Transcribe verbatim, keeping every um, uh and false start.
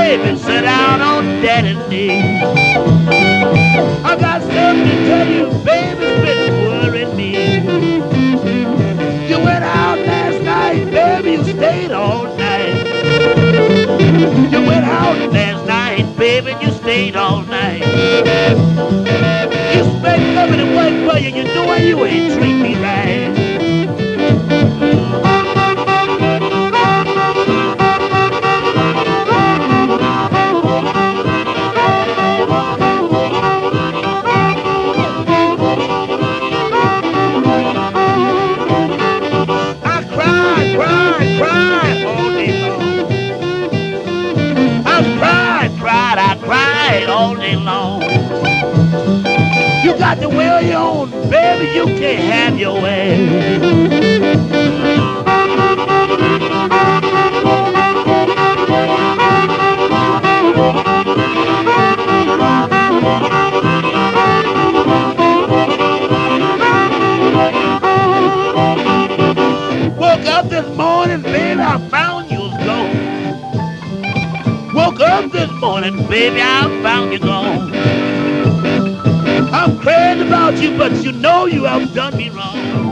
baby, sit down on daddy's knee. I got something to tell you, baby, it's been worrying me. You went out last night, baby, you stayed all night. You went out last night, baby, you stayed all night. You spent coming to work for you, you know you ain't treat me right. I cried, cried, cried all day long. I cried, cried, I cried all day long. You got the will you own, baby, you can't have your way. Woke up this morning, baby, I found you was gone. Woke up this morning, baby, I found you gone. I'm crazy about you, but you know you have done me wrong.